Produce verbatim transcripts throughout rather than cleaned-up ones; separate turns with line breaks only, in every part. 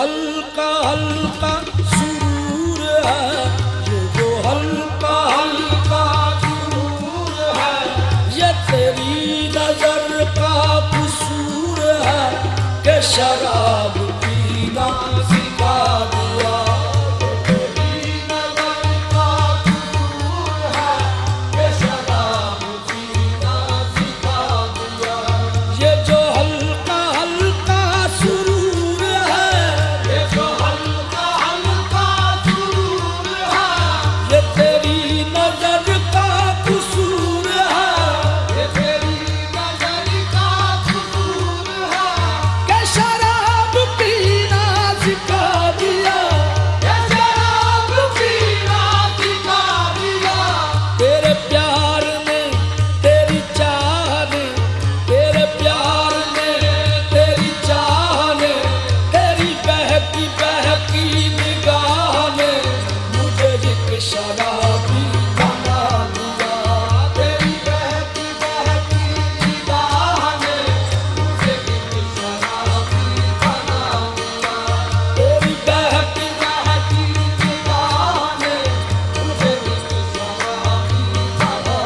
हल्का हल्का सुरूर है, ये जो हल्का हल्का सुरूर है, ये तेरी नजर का कसूर है कि शराब पीना सिखा दिया। तेरी नजर का कसूर है कि शराब पीना सिखा दिया। ये जो हल्का हल्का सुरूर है, ये जो हल्का हल्का सुरूर है, ये तेरी नजर का कसूर है, ये तेरी नजर का कसूर है कि शराब पीना सिखा दिया। ये शराब पीना सिखा दिया। तेरे प्यार ने, तेरी चाह ने, तेरे प्यार ने, तेरी चाह ने, तेरी बहकी बहकी निगाह ने मुझे एक शराबी बना दिया। तेरी बहकी बहकी निगाह ने मुझे एक शराबी बना दिया। तेरी बहकी बहकी निगाह ने मुझे एक शराबी बना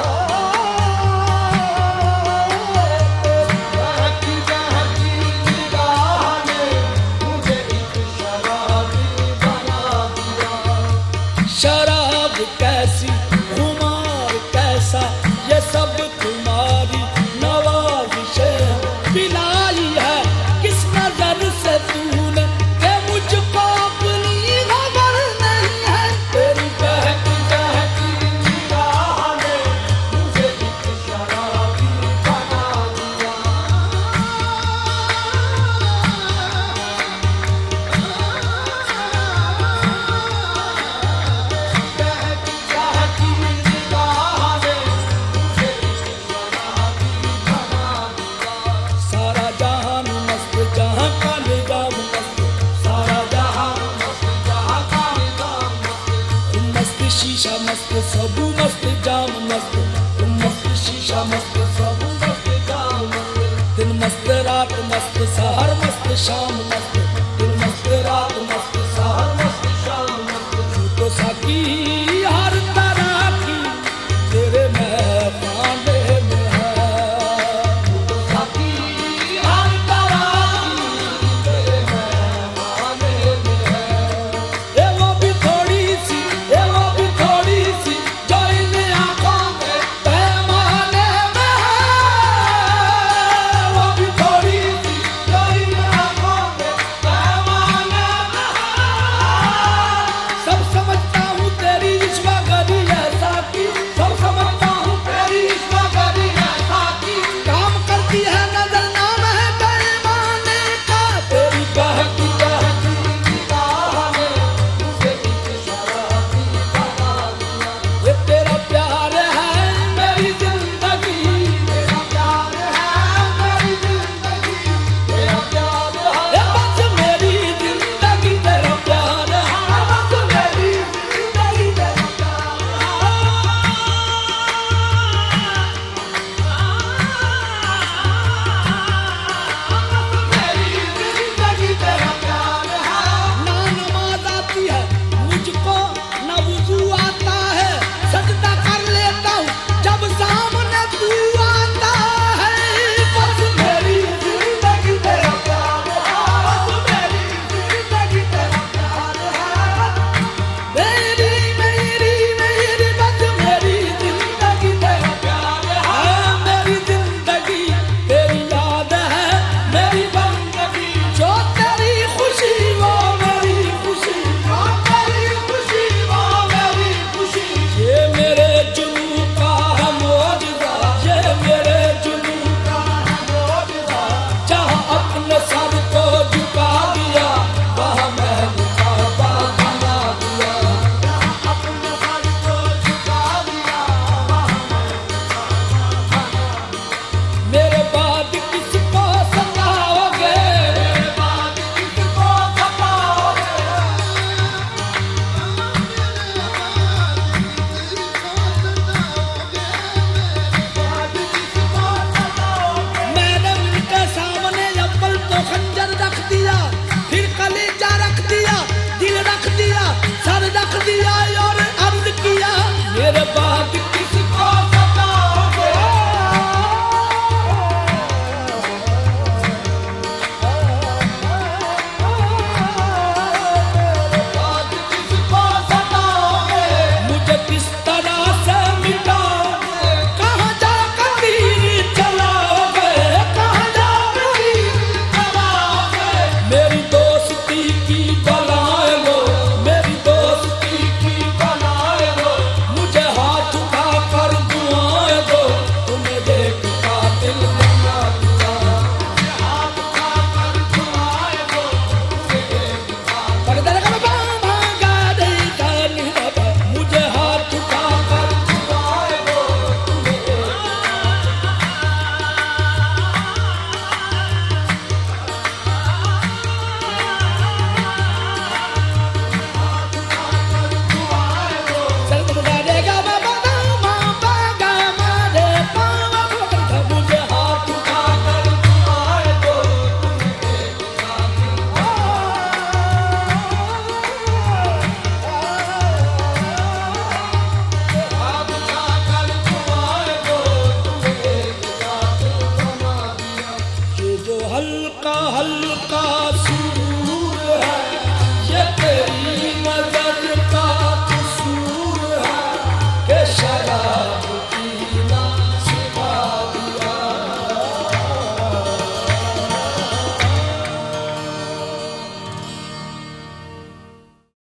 दिया। तेरी बहकी बहकी निगाह ने मुझे एक शराबी बना दिया। शराब कैसी, खुमार कैसा, ये सब तुम्हारी नवाज़िशें पिलाई है। किस नजर से तूने कि मुझको अपनी खबर नहीं है। तेरी बहकी बहकी निगाह ने मुझे एक शराबी बना दिया। बहकी बहकी निगाह ने मुझे एक शराबी बना दिया। सारा जहान मस्त, जहां का निजाम मस्त, सारा जहान मस्त, जहां का निजाम मस्त। तुम मस्त शीशा मस्त, सब मस्त जाम मस्त। तुम मस्त शीशा मस्त, सब मस्त जाम मस्त। दिन मस्त रात मस्त, सहर मस्त शाम मस्त।